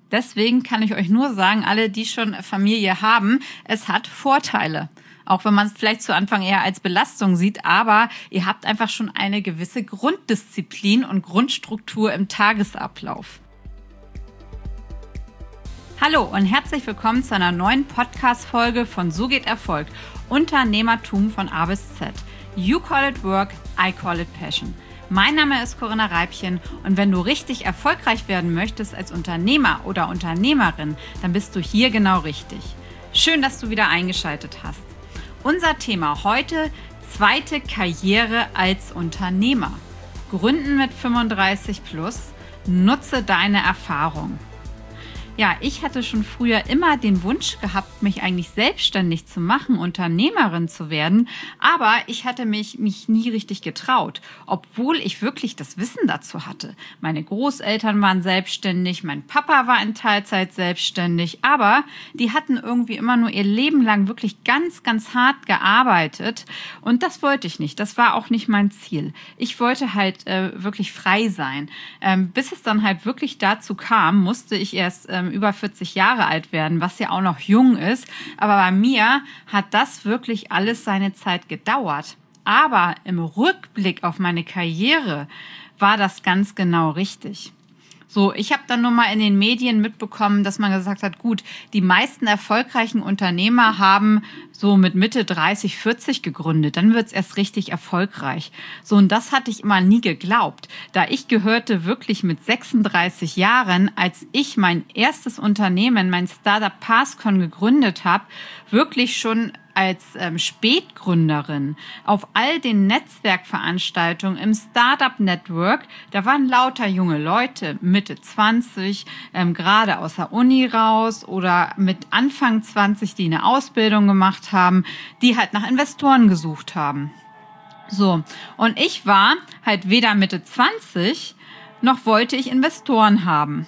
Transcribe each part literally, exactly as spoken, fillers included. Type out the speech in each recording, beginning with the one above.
Deswegen kann ich euch nur sagen, alle, die schon Familie haben, es hat Vorteile. Auch wenn man es vielleicht zu Anfang eher als Belastung sieht, aber ihr habt einfach schon eine gewisse Grunddisziplin und Grundstruktur im Tagesablauf. Hallo und herzlich willkommen zu einer neuen Podcast-Folge von So geht Erfolg. Unternehmertum von A bis Z. You call it work, I call it passion. Mein Name ist Corinna Reibchen und wenn du richtig erfolgreich werden möchtest als Unternehmer oder Unternehmerin, dann bist du hier genau richtig. Schön, dass du wieder eingeschaltet hast. Unser Thema heute: zweite Karriere als Unternehmer. Gründen mit fünfunddreißig plus. Nutze deine Erfahrung. Ja, ich hatte schon früher immer den Wunsch gehabt, mich eigentlich selbstständig zu machen, Unternehmerin zu werden, aber ich hatte mich, mich nie richtig getraut, obwohl ich wirklich das Wissen dazu hatte. Meine Großeltern waren selbstständig, mein Papa war in Teilzeit selbstständig, aber die hatten irgendwie immer nur ihr Leben lang wirklich ganz, ganz hart gearbeitet und das wollte ich nicht. Das war auch nicht mein Ziel. Ich wollte halt äh, wirklich frei sein. Ähm, bis es dann halt wirklich dazu kam, musste ich erst ähm, über vierzig Jahre alt werden, was ja auch noch jung ist. Aber bei mir hat das wirklich alles seine Zeit gedauert. Aber im Rückblick auf meine Karriere war das ganz genau richtig. So, ich habe dann nur mal in den Medien mitbekommen, dass man gesagt hat, gut, die meisten erfolgreichen Unternehmer haben so mit Mitte dreißig, vierzig gegründet. Dann wird's erst richtig erfolgreich. So, und das hatte ich immer nie geglaubt. Da ich gehörte wirklich mit sechsunddreißig Jahren, als ich mein erstes Unternehmen, mein Startup Passcon gegründet habe, wirklich schon als ähm, Spätgründerin auf all den Netzwerkveranstaltungen im Startup Network. Da waren lauter junge Leute, Mitte zwanzig, ähm, gerade aus der Uni raus oder mit Anfang zwanzig, die eine Ausbildung gemacht haben, die halt nach Investoren gesucht haben. So, und ich war halt weder Mitte zwanzig, noch wollte ich Investoren haben.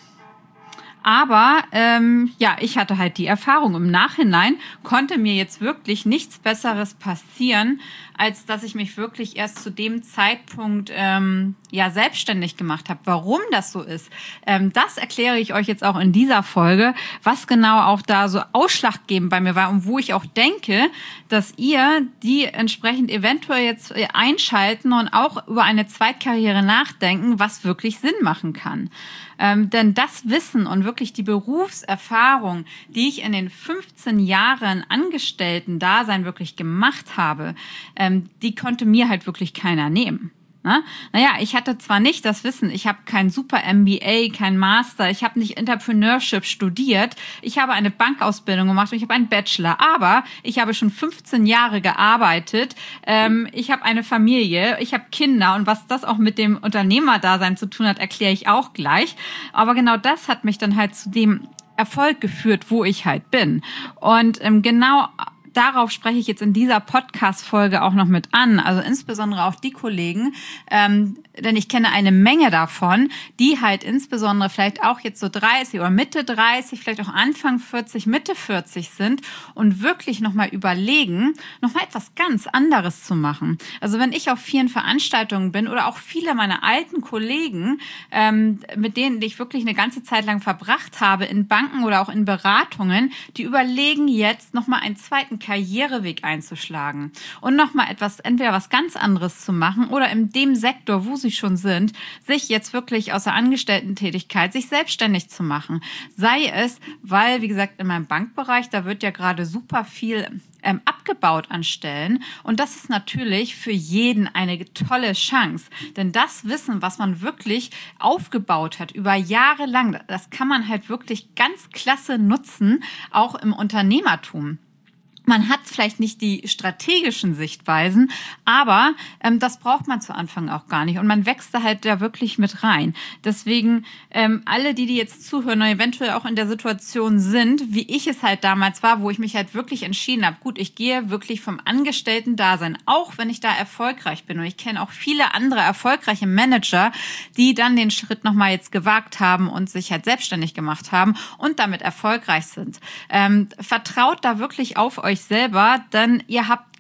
Aber ähm, ja, ich hatte halt die Erfahrung. Im Nachhinein konnte mir jetzt wirklich nichts Besseres passieren, als dass ich mich wirklich erst zu dem Zeitpunkt ähm, ja selbstständig gemacht habe. Warum das so ist, ähm, das erkläre ich euch jetzt auch in dieser Folge, was genau auch da so ausschlaggebend bei mir war und wo ich auch denke, dass ihr die entsprechend eventuell jetzt einschalten und auch über eine Zweitkarriere nachdenken, was wirklich Sinn machen kann. Ähm, denn das Wissen und wirklich die Berufserfahrung, die ich in den fünfzehn Jahren Angestellten-Dasein wirklich gemacht habe, ähm, die konnte mir halt wirklich keiner nehmen. Na? Naja, ich hatte zwar nicht das Wissen, ich habe kein super M B A, kein Master, ich habe nicht Entrepreneurship studiert, ich habe eine Bankausbildung gemacht und ich habe einen Bachelor, aber ich habe schon fünfzehn Jahre gearbeitet, ähm, ich habe eine Familie, ich habe Kinder und was das auch mit dem Unternehmerdasein zu tun hat, erkläre ich auch gleich. Aber genau das hat mich dann halt zu dem Erfolg geführt, wo ich halt bin. Und ähm, genau darauf spreche ich jetzt in dieser Podcast-Folge auch noch mit an, also insbesondere auch die Kollegen, ähm, denn ich kenne eine Menge davon, die halt insbesondere vielleicht auch jetzt so dreißig oder Mitte dreißig, vielleicht auch Anfang vierzig, Mitte vierzig sind und wirklich nochmal überlegen, nochmal etwas ganz anderes zu machen. Also wenn ich auf vielen Veranstaltungen bin oder auch viele meiner alten Kollegen, ähm, mit denen ich wirklich eine ganze Zeit lang verbracht habe, in Banken oder auch in Beratungen, die überlegen jetzt nochmal einen zweiten Karriereweg einzuschlagen und nochmal etwas, entweder was ganz anderes zu machen oder in dem Sektor, wo sie schon sind, sich jetzt wirklich aus der Angestellten-Tätigkeit sich selbstständig zu machen. Sei es, weil, wie gesagt, in meinem Bankbereich, da wird ja gerade super viel ähm, abgebaut an Stellen und das ist natürlich für jeden eine tolle Chance, denn das Wissen, was man wirklich aufgebaut hat über Jahre lang, das kann man halt wirklich ganz klasse nutzen, auch im Unternehmertum. Man hat vielleicht nicht die strategischen Sichtweisen, aber ähm, das braucht man zu Anfang auch gar nicht. Und man wächst da halt da wirklich mit rein. Deswegen ähm, alle, die, die jetzt zuhören und eventuell auch in der Situation sind, wie ich es halt damals war, wo ich mich halt wirklich entschieden habe, gut, ich gehe wirklich vom Angestellten-Dasein, auch wenn ich da erfolgreich bin. Und ich kenne auch viele andere erfolgreiche Manager, die dann den Schritt nochmal jetzt gewagt haben und sich halt selbstständig gemacht haben und damit erfolgreich sind. Ähm, vertraut da wirklich auf euch selber, denn ihr habt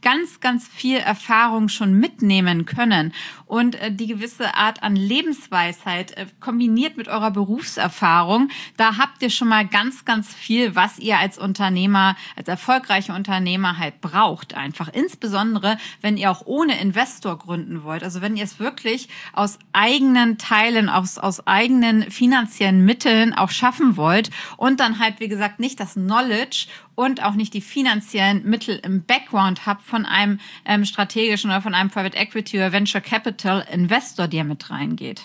ganz, ganz viel Erfahrung schon mitnehmen können und äh, die gewisse Art an Lebensweisheit äh, kombiniert mit eurer Berufserfahrung, da habt ihr schon mal ganz, ganz viel, was ihr als Unternehmer, als erfolgreiche Unternehmer halt braucht einfach. Insbesondere, wenn ihr auch ohne Investor gründen wollt. Also wenn ihr es wirklich aus eigenen Teilen, aus, aus eigenen finanziellen Mitteln auch schaffen wollt und dann halt, wie gesagt, nicht das Knowledge und auch nicht die finanziellen Mittel im Background habt von einem ähm, strategischen oder von einem Private Equity oder Venture Capital Investor, der mit reingeht.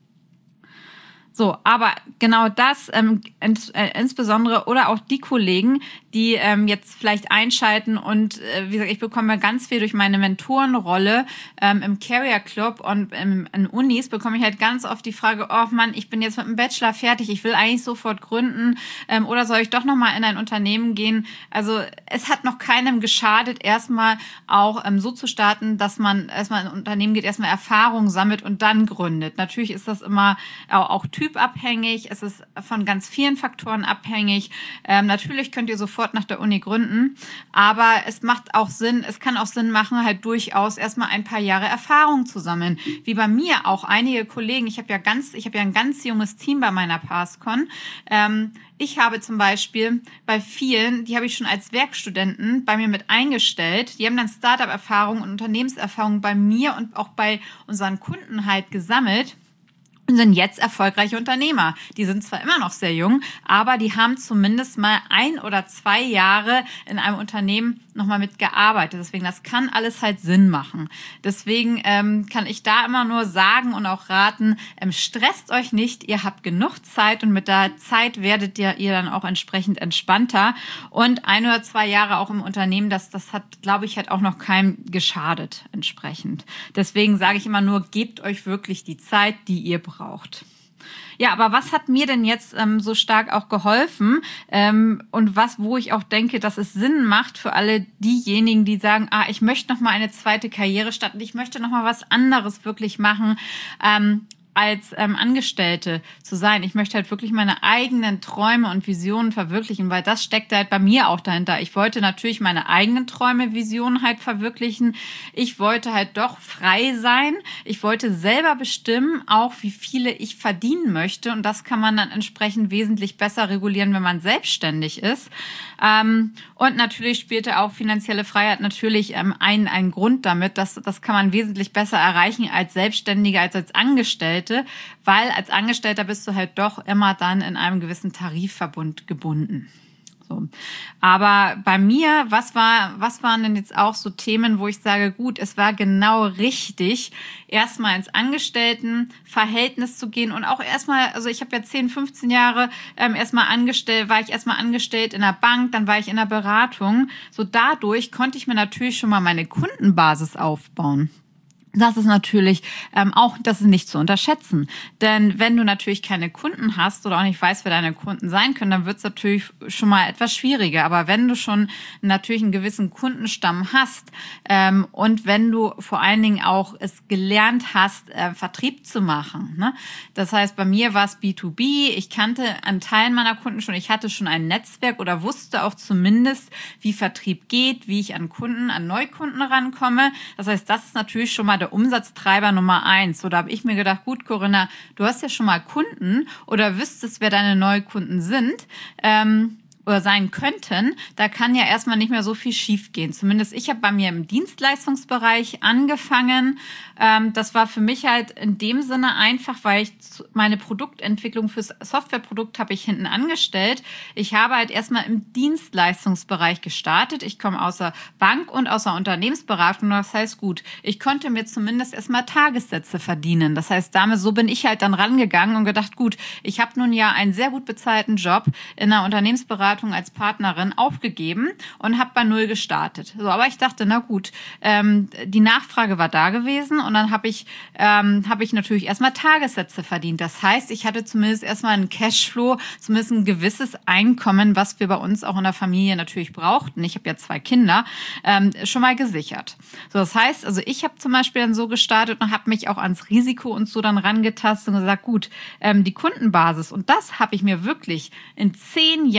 So, aber genau das ähm, ins, äh, insbesondere oder auch die Kollegen, die ähm, jetzt vielleicht einschalten und äh, wie gesagt, ich bekomme ganz viel durch meine Mentorenrolle ähm, im Career Club und im, in Unis bekomme ich halt ganz oft die Frage, oh Mann, ich bin jetzt mit dem Bachelor fertig, ich will eigentlich sofort gründen ähm, oder soll ich doch nochmal in ein Unternehmen gehen? Also es hat noch keinem geschadet, erstmal auch ähm, so zu starten, dass man erstmal in ein Unternehmen geht, erstmal Erfahrung sammelt und dann gründet. Natürlich ist das immer auch, auch typabhängig, es ist von ganz vielen Faktoren abhängig. Ähm, natürlich könnt ihr sofort nach der Uni gründen, aber es macht auch Sinn, es kann auch Sinn machen, halt durchaus erstmal ein paar Jahre Erfahrung zu sammeln. Wie bei mir auch einige Kollegen, ich habe ja ganz, ich habe ja ein ganz junges Team bei meiner PassCon. Ähm, ich habe zum Beispiel bei vielen, die habe ich schon als Werkstudenten bei mir mit eingestellt, die haben dann Startup-Erfahrung und Unternehmenserfahrung bei mir und auch bei unseren Kunden halt gesammelt. Sind jetzt erfolgreiche Unternehmer. Die sind zwar immer noch sehr jung, aber die haben zumindest mal ein oder zwei Jahre in einem Unternehmen nochmal mitgearbeitet. Deswegen, das kann alles halt Sinn machen. Deswegen ähm, kann ich da immer nur sagen und auch raten, ähm, stresst euch nicht, ihr habt genug Zeit und mit der Zeit werdet ihr, ihr dann auch entsprechend entspannter. Und ein oder zwei Jahre auch im Unternehmen, das, das hat, glaube ich, hat auch noch keinem geschadet entsprechend. Deswegen sage ich immer nur, gebt euch wirklich die Zeit, die ihr braucht. Ja, aber was hat mir denn jetzt ähm, so stark auch geholfen ähm, und was, wo ich auch denke, dass es Sinn macht für alle diejenigen, die sagen, ah, ich möchte noch mal eine zweite Karriere starten, ich möchte noch mal was anderes wirklich machen, ähm, als ähm, Angestellte zu sein. Ich möchte halt wirklich meine eigenen Träume und Visionen verwirklichen, weil das steckt halt bei mir auch dahinter. Ich wollte natürlich meine eigenen Träume, Visionen halt verwirklichen. Ich wollte halt doch frei sein. Ich wollte selber bestimmen, auch wie viele ich verdienen möchte. Und das kann man dann entsprechend wesentlich besser regulieren, wenn man selbstständig ist. Ähm, und natürlich spielte auch finanzielle Freiheit natürlich ähm, einen, einen Grund damit. Das, das kann man wesentlich besser erreichen als Selbstständige, als als Angestellte. Weil als Angestellter bist du halt doch immer dann in einem gewissen Tarifverbund gebunden. So. Aber bei mir, was war, was waren denn jetzt auch so Themen, wo ich sage, gut, es war genau richtig, erstmal ins Angestelltenverhältnis zu gehen und auch erstmal, also ich habe ja zehn, fünfzehn Jahre ähm, erstmal angestellt, war ich erstmal angestellt in der Bank, dann war ich in der Beratung. So dadurch konnte ich mir natürlich schon mal meine Kundenbasis aufbauen. Das ist natürlich ähm, auch, das ist nicht zu unterschätzen. Denn wenn du natürlich keine Kunden hast oder auch nicht weißt, wer deine Kunden sein können, dann wird es natürlich schon mal etwas schwieriger. Aber wenn du schon natürlich einen gewissen Kundenstamm hast ähm, und wenn du vor allen Dingen auch es gelernt hast, äh, Vertrieb zu machen, ne? Das heißt, bei mir war es B zwei B. Ich kannte an Teilen meiner Kunden schon, ich hatte schon ein Netzwerk oder wusste auch zumindest, wie Vertrieb geht, wie ich an Kunden, an Neukunden rankomme. Das heißt, das ist natürlich schon mal der Umsatztreiber Nummer eins. So, da habe ich mir gedacht, gut, Corinna, du hast ja schon mal Kunden oder wüsstest, wer deine Neukunden sind. Ähm, oder sein könnten, da kann ja erstmal nicht mehr so viel schiefgehen. Zumindest ich habe bei mir im Dienstleistungsbereich angefangen. Ähm, das war für mich halt in dem Sinne einfach, weil ich meine Produktentwicklung fürs Softwareprodukt habe ich hinten angestellt. Ich habe halt erstmal im Dienstleistungsbereich gestartet. Ich komme aus der Bank und aus der Unternehmensberatung. Das heißt, gut, ich konnte mir zumindest erstmal Tagessätze verdienen. Das heißt, damit so bin ich halt dann rangegangen und gedacht, gut, ich habe nun ja einen sehr gut bezahlten Job in der Unternehmensberatung als Partnerin aufgegeben und habe bei Null gestartet. So, aber ich dachte, na gut, ähm, die Nachfrage war da gewesen und dann habe ich, ähm, habe ich natürlich erstmal Tagessätze verdient. Das heißt, ich hatte zumindest erstmal einen Cashflow, zumindest ein gewisses Einkommen, was wir bei uns auch in der Familie natürlich brauchten. Ich habe ja zwei Kinder, ähm, schon mal gesichert. So, das heißt, also ich habe zum Beispiel dann so gestartet und habe mich auch ans Risiko und so dann rangetastet und gesagt, gut, ähm, die Kundenbasis und das habe ich mir wirklich in zehn Jahren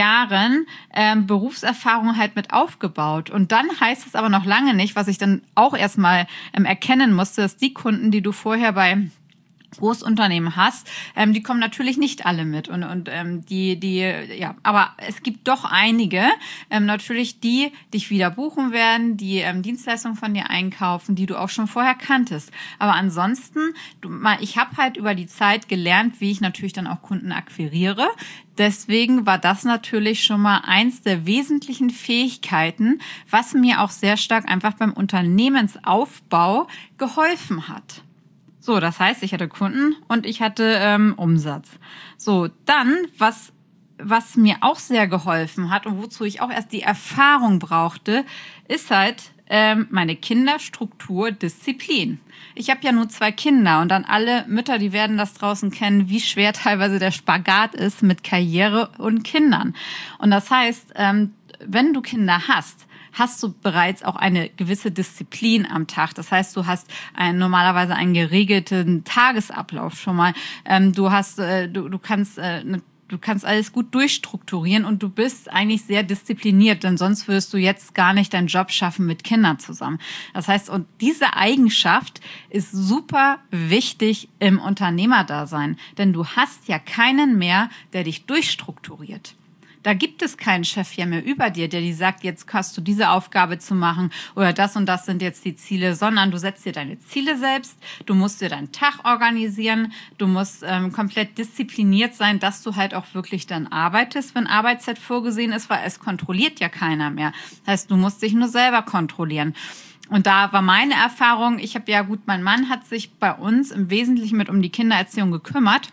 Jahren ähm, Berufserfahrung halt mit aufgebaut. Und dann heißt es aber noch lange nicht, was ich dann auch erstmal ähm, erkennen musste, dass die Kunden, die du vorher bei Großunternehmen hast, ähm, die kommen natürlich nicht alle mit und und ähm, die die ja, aber es gibt doch einige ähm, natürlich, die dich wieder buchen werden, die ähm, Dienstleistungen von dir einkaufen, die du auch schon vorher kanntest. Aber ansonsten, du, ich habe halt über die Zeit gelernt, wie ich natürlich dann auch Kunden akquiriere. Deswegen war das natürlich schon mal eins der wesentlichen Fähigkeiten, was mir auch sehr stark einfach beim Unternehmensaufbau geholfen hat. So, das heißt, ich hatte Kunden und ich hatte ähm, Umsatz. So, dann, was was mir auch sehr geholfen hat und wozu ich auch erst die Erfahrung brauchte, ist halt ähm, meine Kinderstruktur, Disziplin. Ich habe ja nur zwei Kinder und dann alle Mütter, die werden das draußen kennen, wie schwer teilweise der Spagat ist mit Karriere und Kindern. Und das heißt, ähm, wenn du Kinder hast, hast du bereits auch eine gewisse Disziplin am Tag. Das heißt, du hast ein, normalerweise einen geregelten Tagesablauf schon mal. Ähm, du hast, äh, du, du kannst, äh, ne, du kannst alles gut durchstrukturieren und du bist eigentlich sehr diszipliniert, denn sonst wirst du jetzt gar nicht deinen Job schaffen mit Kindern zusammen. Das heißt, und diese Eigenschaft ist super wichtig im Unternehmerdasein, denn du hast ja keinen mehr, der dich durchstrukturiert. Da gibt es keinen Chef ja mehr über dir, der dir sagt, jetzt hast du diese Aufgabe zu machen oder das und das sind jetzt die Ziele, sondern du setzt dir deine Ziele selbst, du musst dir deinen Tag organisieren, du musst ähm, komplett diszipliniert sein, dass du halt auch wirklich dann arbeitest, wenn Arbeitszeit vorgesehen ist, weil es kontrolliert ja keiner mehr. Das heißt, du musst dich nur selber kontrollieren. Und da war meine Erfahrung, ich habe ja gut, mein Mann hat sich bei uns im Wesentlichen mit um die Kindererziehung gekümmert.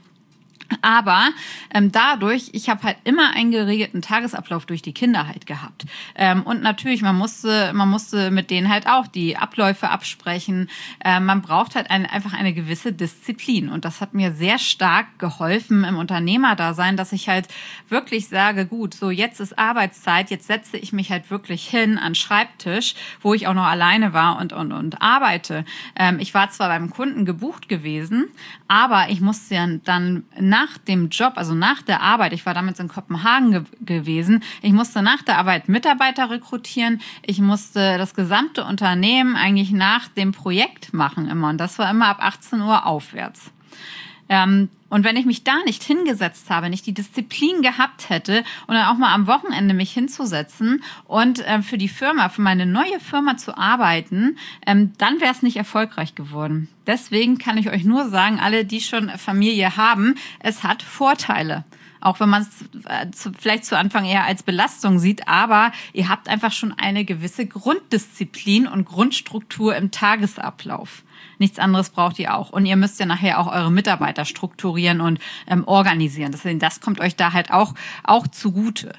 Aber ähm, dadurch, ich habe halt immer einen geregelten Tagesablauf durch die Kinder halt gehabt. Ähm, und natürlich, man musste, man musste mit denen halt auch die Abläufe absprechen. Ähm, man braucht halt ein, einfach eine gewisse Disziplin. Und das hat mir sehr stark geholfen im Unternehmerdasein, dass ich halt wirklich sage, gut, so jetzt ist Arbeitszeit, jetzt setze ich mich halt wirklich hin an den Schreibtisch, wo ich auch noch alleine war und und und arbeite. Ähm, ich war zwar beim Kunden gebucht gewesen, aber ich musste ja dann nach Nach dem Job, also nach der Arbeit, ich war damals in Kopenhagen ge- gewesen, ich musste nach der Arbeit Mitarbeiter rekrutieren, ich musste das gesamte Unternehmen eigentlich nach dem Projekt machen immer und das war immer ab achtzehn Uhr aufwärts. Ähm, und wenn ich mich da nicht hingesetzt habe, nicht die Disziplin gehabt hätte und dann auch mal am Wochenende mich hinzusetzen und äh, für die Firma, für meine neue Firma zu arbeiten, ähm, dann wäre es nicht erfolgreich geworden. Deswegen kann ich euch nur sagen, alle, die schon Familie haben, es hat Vorteile. Auch wenn man es vielleicht zu Anfang eher als Belastung sieht, aber ihr habt einfach schon eine gewisse Grunddisziplin und Grundstruktur im Tagesablauf. Nichts anderes braucht ihr auch. Und ihr müsst ja nachher auch eure Mitarbeiter strukturieren und ähm, organisieren. Deswegen, das kommt euch da halt auch, auch zugute.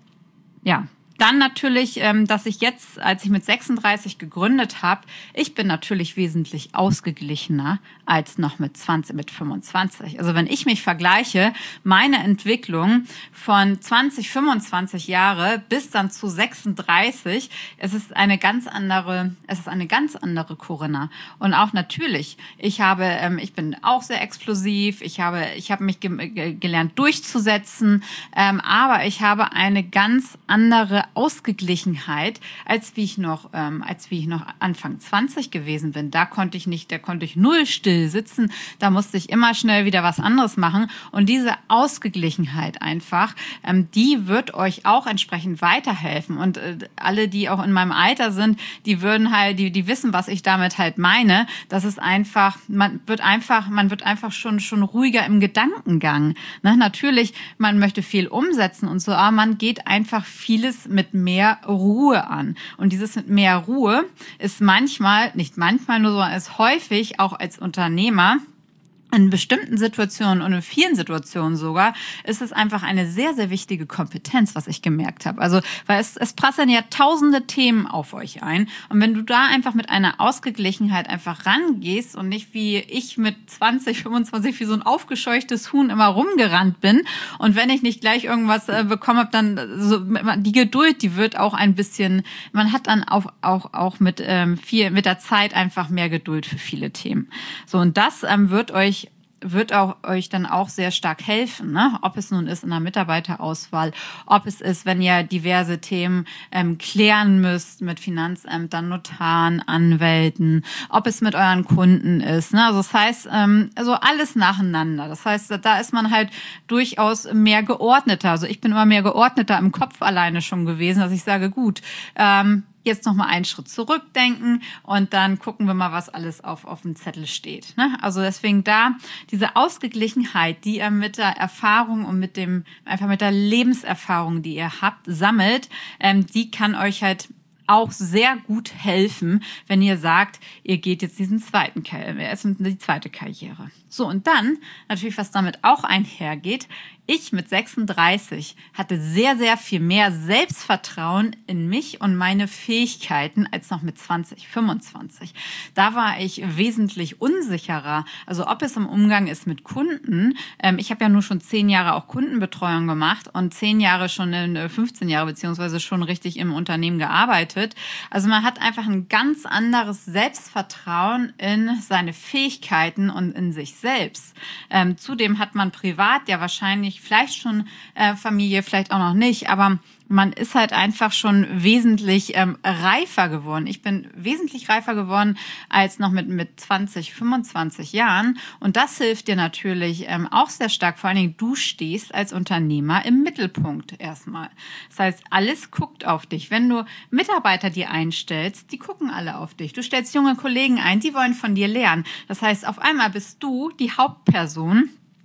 Ja. Dann natürlich, ähm, dass ich jetzt, als ich mit sechsunddreißig gegründet habe, ich bin natürlich wesentlich ausgeglichener als noch mit zwanzig, mit fünfundzwanzig. Also wenn ich mich vergleiche, meine Entwicklung von zwanzig, fünfundzwanzig Jahre bis dann zu sechsunddreißig, es ist eine ganz andere, es ist eine ganz andere Corinna. Und auch natürlich, ich habe, ähm, ich bin auch sehr explosiv, ich habe, ich habe mich ge- ge- gelernt durchzusetzen, ähm, aber ich habe eine ganz andere Ausgeglichenheit, als wie ich noch, ähm, als wie ich noch Anfang zwanzig gewesen bin. Da konnte ich nicht, da konnte ich null still sitzen. Da musste ich immer schnell wieder was anderes machen. Und diese Ausgeglichenheit einfach, ähm, die wird euch auch entsprechend weiterhelfen. Und äh, alle, die auch in meinem Alter sind, die würden halt, die, die wissen, was ich damit halt meine. Das ist einfach, man wird einfach, man wird einfach schon, schon ruhiger im Gedankengang. Ne? Natürlich, man möchte viel umsetzen und so, aber man geht einfach vieles mit mit mehr Ruhe an. Und dieses mit mehr Ruhe ist manchmal, nicht manchmal nur, sondern ist häufig auch als Unternehmer in bestimmten Situationen und in vielen Situationen sogar, ist es einfach eine sehr, sehr wichtige Kompetenz, was ich gemerkt habe. Also, weil es, es prasseln ja tausende Themen auf euch ein. Und wenn du da einfach mit einer Ausgeglichenheit einfach rangehst und nicht wie ich mit zwanzig, fünfundzwanzig wie so ein aufgescheuchtes Huhn immer rumgerannt bin und wenn ich nicht gleich irgendwas äh, bekommen habe, dann so die Geduld, die wird auch ein bisschen, man hat dann auch, auch, auch mit, ähm, viel, mit der Zeit einfach mehr Geduld für viele Themen. So, und das ähm, wird euch wird auch euch dann auch sehr stark helfen, ne? Ob es nun ist in der Mitarbeiterauswahl, ob es ist, wenn ihr diverse Themen ähm, klären müsst mit Finanzämtern, Notaren, Anwälten, ob es mit euren Kunden ist, ne? Also das heißt, ähm, also alles nacheinander. Das heißt, da ist man halt durchaus mehr geordneter. Also ich bin immer mehr geordneter im Kopf alleine schon gewesen, dass ich sage, gut, ähm, jetzt noch mal einen Schritt zurückdenken und dann gucken wir mal, was alles auf, auf dem Zettel steht, ne? Also deswegen da diese Ausgeglichenheit, die ihr mit der Erfahrung und mit dem, einfach mit der Lebenserfahrung, die ihr habt, sammelt, ähm, die kann euch halt auch sehr gut helfen, wenn ihr sagt, ihr geht jetzt diesen zweiten Karriere, die zweite Karriere. So, und dann natürlich, was damit auch einhergeht, ich mit sechsunddreißig hatte sehr, sehr viel mehr Selbstvertrauen in mich und meine Fähigkeiten als noch mit zwanzig, fünfundzwanzig. Da war ich wesentlich unsicherer. Also ob es im Umgang ist mit Kunden. Ähm, ich habe ja nur schon zehn Jahre auch Kundenbetreuung gemacht und zehn Jahre schon in fünfzehn Jahre beziehungsweise schon richtig im Unternehmen gearbeitet. Also man hat einfach ein ganz anderes Selbstvertrauen in seine Fähigkeiten und in sich selbst. Ähm, zudem hat man privat ja wahrscheinlich vielleicht schon äh, Familie, vielleicht auch noch nicht, aber man ist halt einfach schon wesentlich ähm, reifer geworden. Ich bin wesentlich reifer geworden als noch mit mit zwanzig, fünfundzwanzig Jahren. Und das hilft dir natürlich ähm, auch sehr stark. Vor allen Dingen, du stehst als Unternehmer im Mittelpunkt erstmal. Das heißt, alles guckt auf dich. Wenn du Mitarbeiter dir einstellst, die gucken alle auf dich. Du stellst junge Kollegen ein, die wollen von dir lernen. Das heißt, auf einmal bist du die Hauptperson.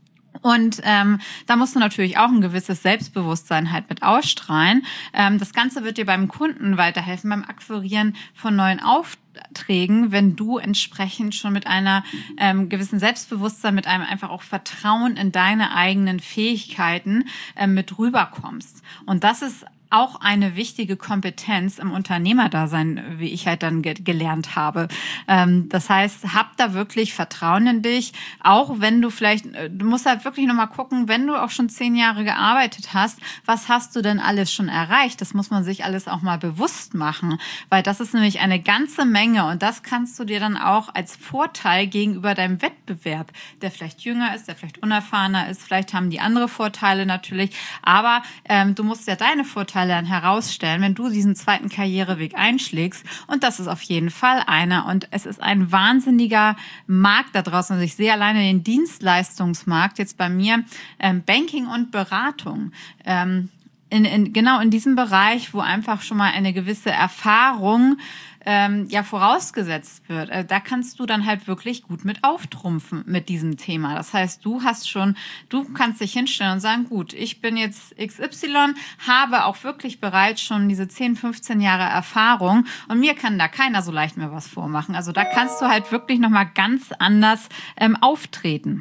Und ähm, da musst du natürlich auch ein gewisses Selbstbewusstsein halt mit ausstrahlen. Ähm, das Ganze wird dir beim Kunden weiterhelfen, beim Akquirieren von neuen Aufträgen, wenn du entsprechend schon mit einer ähm, gewissen Selbstbewusstsein, mit einem einfach auch Vertrauen in deine eigenen Fähigkeiten ähm, mit rüberkommst. Und das ist auch eine wichtige Kompetenz im Unternehmerdasein, wie ich halt dann ge- gelernt habe. Ähm, das heißt, hab da wirklich Vertrauen in dich, auch wenn du vielleicht, du musst halt wirklich nochmal gucken, wenn du auch schon zehn Jahre gearbeitet hast, was hast du denn alles schon erreicht? Das muss man sich alles auch mal bewusst machen, weil das ist nämlich eine ganze Menge und das kannst du dir dann auch als Vorteil gegenüber deinem Wettbewerb, der vielleicht jünger ist, der vielleicht unerfahrener ist, vielleicht haben die andere Vorteile natürlich, aber ähm, du musst ja deine Vorteile dann herausstellen, wenn du diesen zweiten Karriereweg einschlägst. Und das ist auf jeden Fall einer. Und es ist ein wahnsinniger Markt da draußen. Also ich sehe alleine den Dienstleistungsmarkt jetzt bei mir, ähm, Banking und Beratung. Ähm, in, in, genau in diesem Bereich, wo einfach schon mal eine gewisse Erfahrung ähm, ja vorausgesetzt wird. Also da kannst du dann halt wirklich gut mit auftrumpfen mit diesem Thema. Das heißt, du hast schon, du kannst dich hinstellen und sagen, gut, ich bin jetzt X Y, habe auch wirklich bereits schon diese zehn, fünfzehn Jahre Erfahrung und mir kann da keiner so leicht mehr was vormachen. Also da kannst du halt wirklich nochmal ganz anders ähm, auftreten.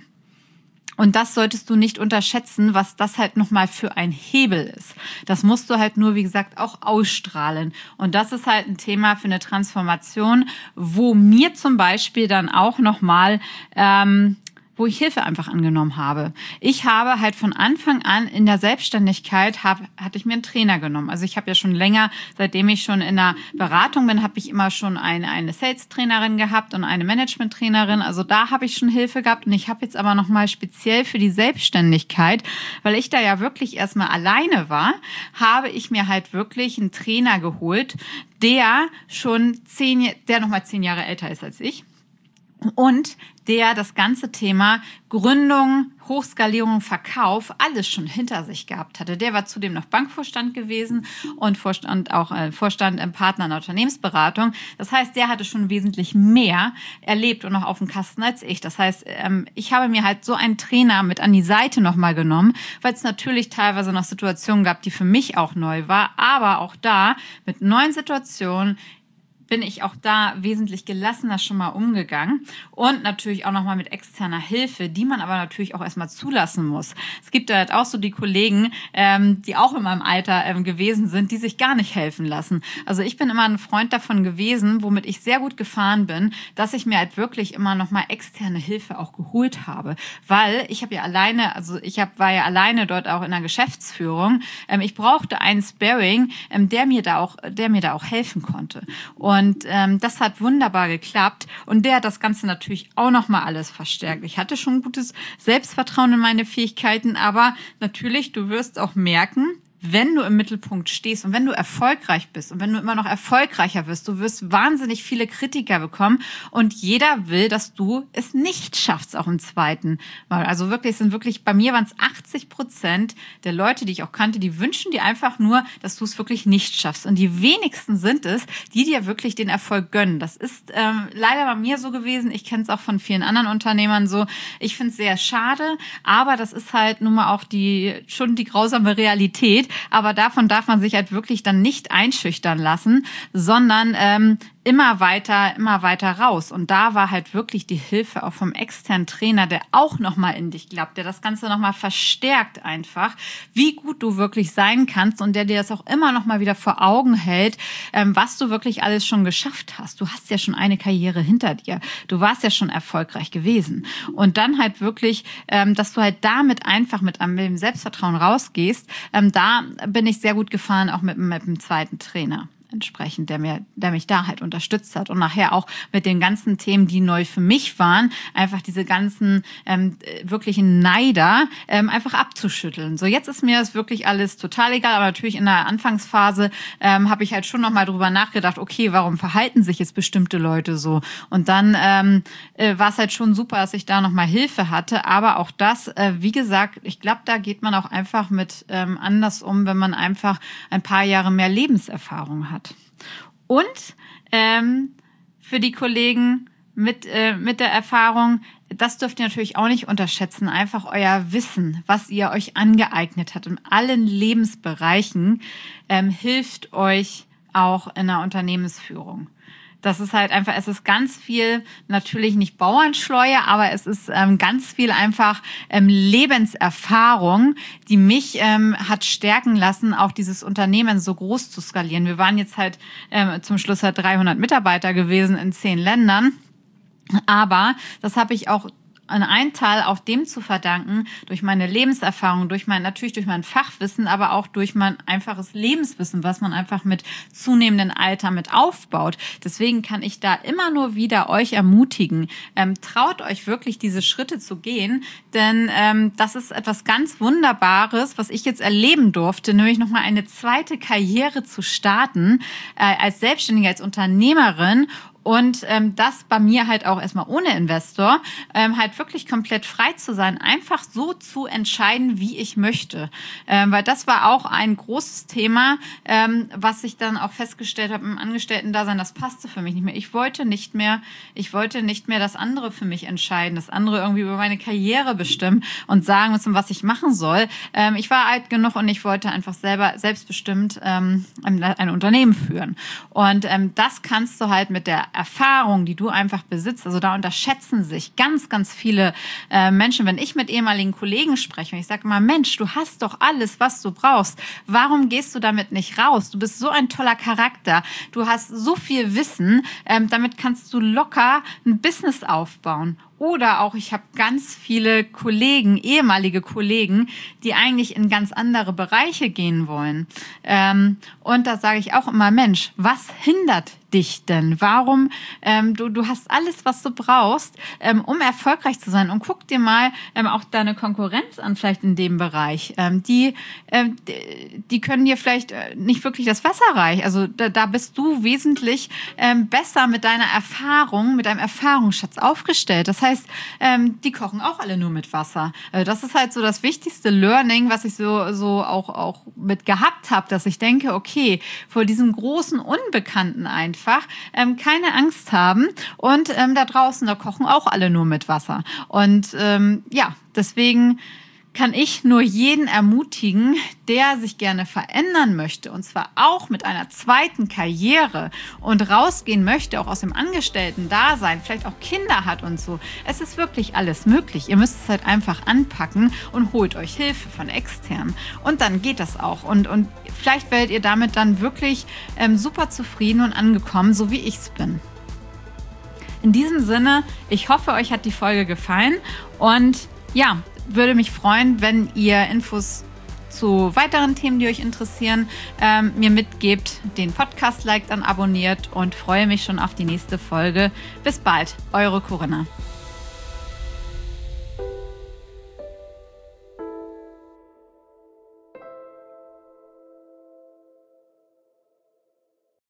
Und das solltest du nicht unterschätzen, was das halt nochmal für ein Hebel ist. Das musst du halt nur, wie gesagt, auch ausstrahlen. Und das ist halt ein Thema für eine Transformation, wo mir zum Beispiel dann auch nochmal ähm, wo ich Hilfe einfach angenommen habe. Ich habe halt von Anfang an in der Selbstständigkeit, hab, hatte ich mir einen Trainer genommen. Also ich habe ja schon länger, seitdem ich schon in der Beratung bin, habe ich immer schon eine, eine Sales-Trainerin gehabt und eine Management-Trainerin. Also da habe ich schon Hilfe gehabt und ich habe jetzt aber nochmal speziell für die Selbstständigkeit, weil ich da ja wirklich erstmal alleine war, habe ich mir halt wirklich einen Trainer geholt, der schon zehn, der nochmal zehn Jahre älter ist als ich. Und der das ganze Thema Gründung, Hochskalierung, Verkauf alles schon hinter sich gehabt hatte. Der war zudem noch Bankvorstand gewesen und Vorstand auch äh, Vorstand im Partner in der Unternehmensberatung. Das heißt, der hatte schon wesentlich mehr erlebt und noch auf dem Kasten als ich. Das heißt, ähm, ich habe mir halt so einen Trainer mit an die Seite nochmal genommen, weil es natürlich teilweise noch Situationen gab, die für mich auch neu war, aber auch da mit neuen Situationen bin ich auch da wesentlich gelassener schon mal umgegangen und natürlich auch nochmal mit externer Hilfe, die man aber natürlich auch erstmal zulassen muss. Es gibt da halt auch so die Kollegen, ähm, die auch in meinem Alter ähm, gewesen sind, die sich gar nicht helfen lassen. Also ich bin immer ein Freund davon gewesen, womit ich sehr gut gefahren bin, dass ich mir halt wirklich immer nochmal externe Hilfe auch geholt habe, weil ich habe ja alleine, also ich hab, war ja alleine dort auch in der Geschäftsführung. Ähm, ich brauchte einen Sparring, ähm, der mir da auch, der mir da auch helfen konnte. Und Und ähm, das hat wunderbar geklappt. Und der hat das Ganze natürlich auch nochmal alles verstärkt. Ich hatte schon gutes Selbstvertrauen in meine Fähigkeiten, aber natürlich, du wirst auch merken, wenn du im Mittelpunkt stehst und wenn du erfolgreich bist und wenn du immer noch erfolgreicher wirst, du wirst wahnsinnig viele Kritiker bekommen und jeder will, dass du es nicht schaffst, auch im zweiten Mal. Also wirklich, es sind wirklich, bei mir waren es achtzig Prozent der Leute, die ich auch kannte, die wünschen dir einfach nur, dass du es wirklich nicht schaffst. Und die wenigsten sind es, die dir wirklich den Erfolg gönnen. Das ist ähm, leider bei mir so gewesen. Ich kenne es auch von vielen anderen Unternehmern so. Ich finde es sehr schade, aber das ist halt nun mal auch die schon die grausame Realität. Aber davon darf man sich halt wirklich dann nicht einschüchtern lassen, sondern ähm, immer weiter, immer weiter raus. Und da war halt wirklich die Hilfe auch vom externen Trainer, der auch nochmal in dich glaubt, der das Ganze nochmal verstärkt einfach, wie gut du wirklich sein kannst und der dir das auch immer nochmal wieder vor Augen hält, ähm, was du wirklich alles schon geschafft hast. Du hast ja schon eine Karriere hinter dir. Du warst ja schon erfolgreich gewesen. Und dann halt wirklich, ähm, dass du halt damit einfach mit einem Selbstvertrauen rausgehst, ähm, da bin ich sehr gut gefahren, auch mit, mit dem zweiten Trainer entsprechend, der mir, der mich da halt unterstützt hat und nachher auch mit den ganzen Themen, die neu für mich waren, einfach diese ganzen ähm, wirklichen Neider ähm, einfach abzuschütteln. So, jetzt ist mir das wirklich alles total egal, aber natürlich in der Anfangsphase ähm, habe ich halt schon nochmal drüber nachgedacht, okay, warum verhalten sich jetzt bestimmte Leute so? Und dann ähm, äh, war es halt schon super, dass ich da nochmal Hilfe hatte, aber auch das, äh, wie gesagt, ich glaube, da geht man auch einfach mit ähm, anders um, wenn man einfach ein paar Jahre mehr Lebenserfahrung hat. Und ähm, für die Kollegen mit, äh, mit der Erfahrung, das dürft ihr natürlich auch nicht unterschätzen, einfach euer Wissen, was ihr euch angeeignet habt in allen Lebensbereichen, ähm, hilft euch auch in der Unternehmensführung. Das ist halt einfach, es ist ganz viel, natürlich nicht Bauernschleue, aber es ist ähm, ganz viel einfach ähm, Lebenserfahrung, die mich ähm, hat stärken lassen, auch dieses Unternehmen so groß zu skalieren. Wir waren jetzt halt ähm, zum Schluss halt dreihundert Mitarbeiter gewesen in zehn Ländern, aber das habe ich auch an einen Teil auch dem zu verdanken, durch meine Lebenserfahrung, durch mein, natürlich durch mein Fachwissen, aber auch durch mein einfaches Lebenswissen, was man einfach mit zunehmendem Alter mit aufbaut. Deswegen kann ich da immer nur wieder euch ermutigen, ähm, traut euch wirklich diese Schritte zu gehen, denn ähm, das ist etwas ganz Wunderbares, was ich jetzt erleben durfte, nämlich nochmal eine zweite Karriere zu starten, äh, als Selbstständige, als Unternehmerin. Und ähm, das bei mir halt auch erstmal ohne Investor, ähm, halt wirklich komplett frei zu sein, einfach so zu entscheiden, wie ich möchte. Ähm, weil das war auch ein großes Thema, ähm, was ich dann auch festgestellt habe im Angestellten-Dasein, das passte für mich nicht mehr. Ich wollte nicht mehr, ich wollte nicht mehr das andere für mich entscheiden, das andere irgendwie über meine Karriere bestimmen und sagen müssen, was ich machen soll. Ähm, ich war alt genug und ich wollte einfach selber selbstbestimmt ähm, ein Unternehmen führen. Und ähm, das kannst du halt mit der Erfahrung, die du einfach besitzt, also da unterschätzen sich ganz, ganz viele äh, Menschen. Wenn ich mit ehemaligen Kollegen spreche und ich sage mal, Mensch, du hast doch alles, was du brauchst. Warum gehst du damit nicht raus? Du bist so ein toller Charakter. Du hast so viel Wissen. Ähm, damit kannst du locker ein Business aufbauen. Oder auch, ich habe ganz viele Kollegen, ehemalige Kollegen, die eigentlich in ganz andere Bereiche gehen wollen. Ähm, und da sage ich auch immer, Mensch, was hindert dich denn? Warum? Ähm, du, du hast alles, was du brauchst, ähm, um erfolgreich zu sein. Und guck dir mal ähm, auch deine Konkurrenz an, vielleicht in dem Bereich. Ähm, die, ähm, die können dir vielleicht nicht wirklich das Wasser reichen. Also da, da bist du wesentlich ähm, besser mit deiner Erfahrung, mit deinem Erfahrungsschatz aufgestellt. Das heißt, ähm, die kochen auch alle nur mit Wasser. Also das ist halt so das wichtigste Learning, was ich so, so auch, auch mit gehabt habe, dass ich denke, okay, vor diesem großen Unbekannten einfach ähm, keine Angst haben und ähm, da draußen, da kochen auch alle nur mit Wasser. Und ähm, ja, deswegen kann ich nur jeden ermutigen, der sich gerne verändern möchte, und zwar auch mit einer zweiten Karriere und rausgehen möchte, auch aus dem Angestellten-Dasein, vielleicht auch Kinder hat und so. Es ist wirklich alles möglich. Ihr müsst es halt einfach anpacken und holt euch Hilfe von extern. Und dann geht das auch. Und, und vielleicht werdet ihr damit dann wirklich ähm, super zufrieden und angekommen, so wie ich es bin. In diesem Sinne, ich hoffe, euch hat die Folge gefallen und ja, würde mich freuen, wenn ihr Infos zu weiteren Themen, die euch interessieren, ähm, mir mitgebt, den Podcast liked, dann abonniert und freue mich schon auf die nächste Folge. Bis bald, eure Corinna.